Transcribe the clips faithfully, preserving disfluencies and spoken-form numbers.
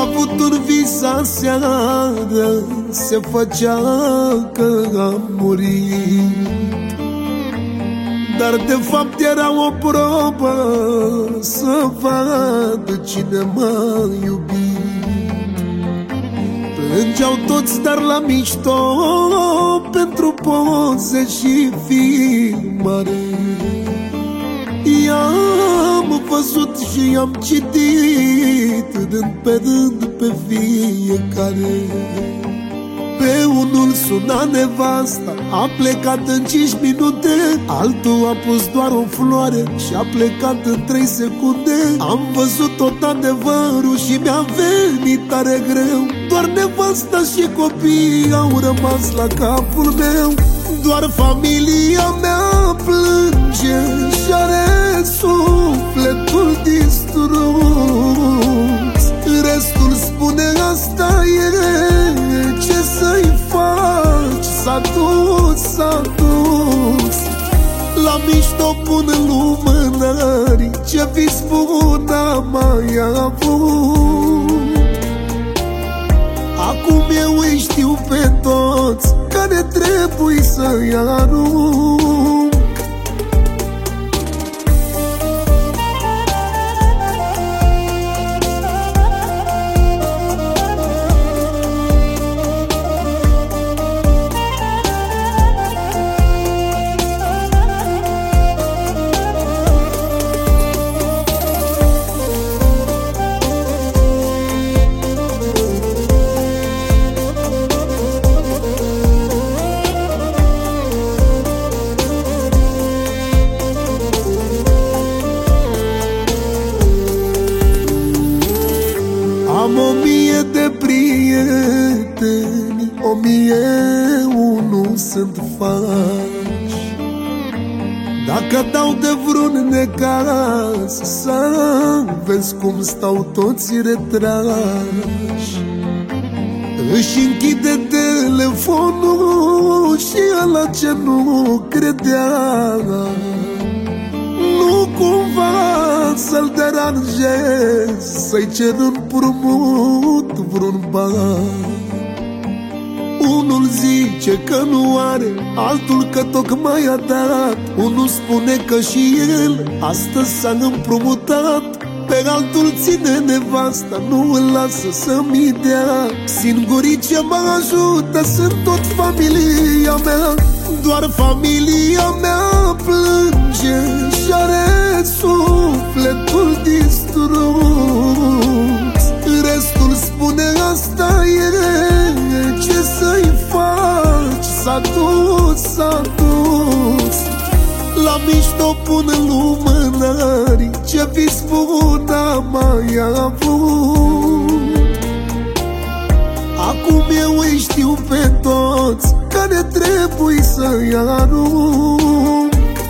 avut un vis aseară, se făcea că am murit, dar de fapt era o probă să vadă cine m-a iubit. Plângeau toți, dar la mișto, pentru poze și filmare. I-am văzut și i-am citit, rând pe rând pe fiecare. Pe unul suna nevasta, a plecat în cinci minute, altul a pus doar o floare și a plecat în trei secunde. Am văzut tot adevărul și mi-a venit tare greu, doar nevasta și copiii au rămas la capul meu. Doar familia mea plânge și are sufletul distrus, restul spune asta e, ce să-i faci, s-a dus, s-a dus. La mișto pun lumânări, ce vis bun am mai avut. Acum eu îi știu pe toți, care trebuie să-i arunc. Am o mie de prieteni, o mie unu sunt faci. Dacă dau de vreun necaz, să vezi cum stau toți retrași. Își închide telefonul și ăla ce nu credea, nu cumva să-l deranjez, să-i cer împrumut vreun ban. Unul zice că nu are, altul că tocmai a dat, unul spune că și el astăzi s-a împrumutat, pe altul ține nevasta, nu îl lasă să-mi dea. Singurii ce mă ajută sunt tot familia mea, doar familia mea plânge și are sufletul distrus. Restul spune asta e, ce să-i faci, s-a dus, s-a dus. La mișto pun lumânări, ce vis bun am mai avut. Acum eu îi știu pe toți, care trebuie să-i arunc.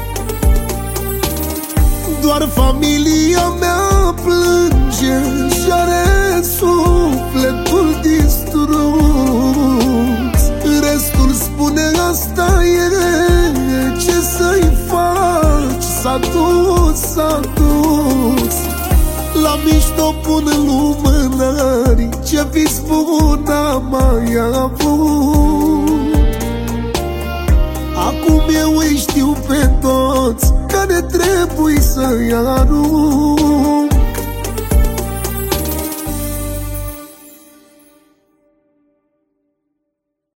Doar familia mea plânge și are sufletul distrus. Restul spune asta e, ce să-i faci, s-a dus, s-a dus. La mișto pun lumânări, ce vis bun am mai avut. Acum eu îi știu pe toți, care trebuie să-i arunc.